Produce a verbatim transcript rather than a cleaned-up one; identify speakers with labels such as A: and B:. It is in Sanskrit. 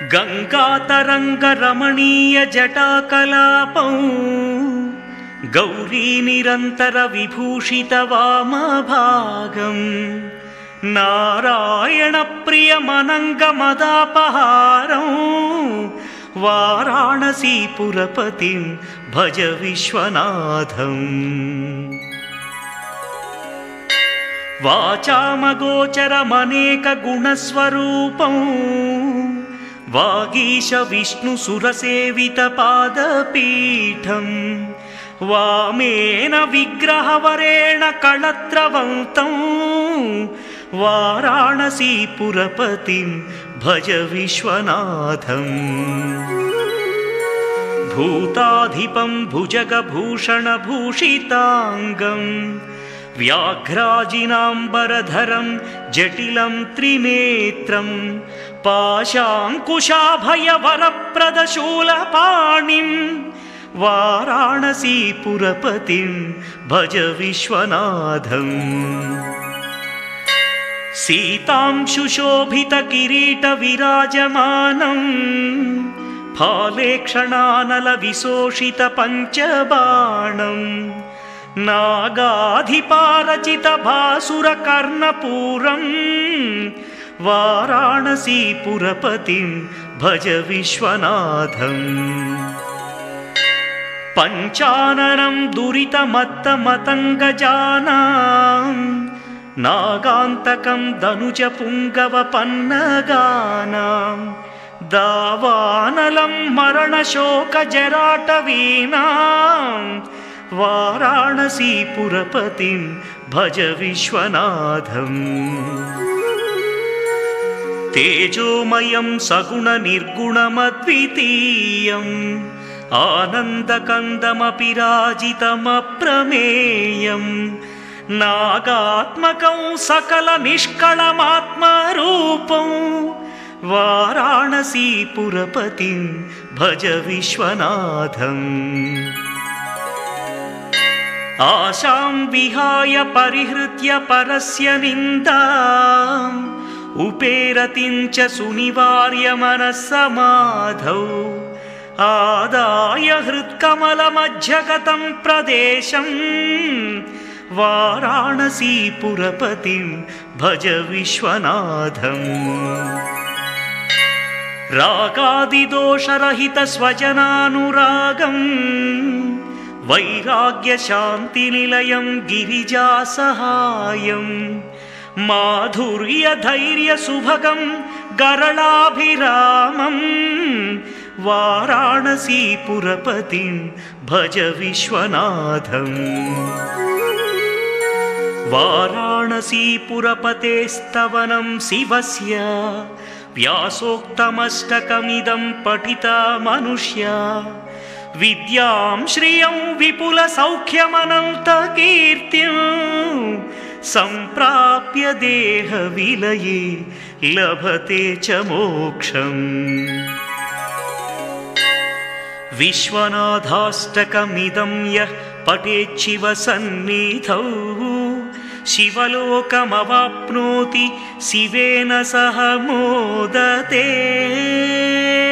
A: गङ्गातरङ्गरमणीयजटाकलापौ गौरीनिरन्तरविभूषितवामभागम् नारायणप्रियमनङ्गमदापहारं वाराणसीपुरपतिं भज विश्वनाथम्। वाचामगोचरमनेकगुणस्वरूपं वागीश विष्णुसुरसेवितपादपीठं वामेन विग्रहवरेण कळत्रवन्तं वाराणसीपुरपतिं भज विश्वनाथम्। भूताधिपं भुजगभूषणभूषिताङ्गं व्याघ्राजिनाम्बरधरं जटिलं त्रिनेत्रं पाशाङ्कुशाभयवरप्रदशूलपाणिं वाराणसीपुरपतिं भज विश्वनाथम्। सीतांशुशोभितकिरीटविराजमानं फालेक्षणानलविशोषितपञ्चबाणं नागाधिपारचितभासुरकर्णपूरं वाराणसीपुरपतिं भज विश्वनाथम्। पञ्चाननं दुरितमत्तमतङ्गजानां नागान्तकं दनुजपुङ्गवपन्नगानां दावानलं मरणशोकजराटवीनां वाराणसीपुरपतिं भज विश्वनाथम्। तेजोमयं सगुणनिर्गुणमद्वितीयम् आनन्दकन्दमपि राजितमप्रमेयं नागात्मकं सकलनिष्कळमात्मरूपं वाराणसीपुरपतिं भज विश्वनाथम्। आशां विहाय परिहृत्य परस्य निन्दाम् उपेरतिं च सुनिवार्य मनस्समाधौ आदाय हृत्कमलमध्यगतं प्रदेशं वाराणसीपुरपतिं भज विश्वनाथम्। रागादिदोषरहितस्वजनानुरागं वैराग्यशान्तिनिलयं गिरिजासहायं माधुर्यधैर्यसुभगं गरलाभिरामं वाराणसीपुरपतिं भज विश्वनाथम्। वाराणसीपुरपतेस्तवनं शिवस्य व्यासोक्तमष्टकमिदं पठिता मनुष्या विद्यां श्रियं विपुलसौख्यमनन्तकीर्तिं सम्प्राप्य देहविलये लभते च मोक्षम्। विश्वनाथाष्टकमिदं यः पठेच्छिव सन्निधौ शिवलोकमवाप्नोति शिवेन सह मोदते।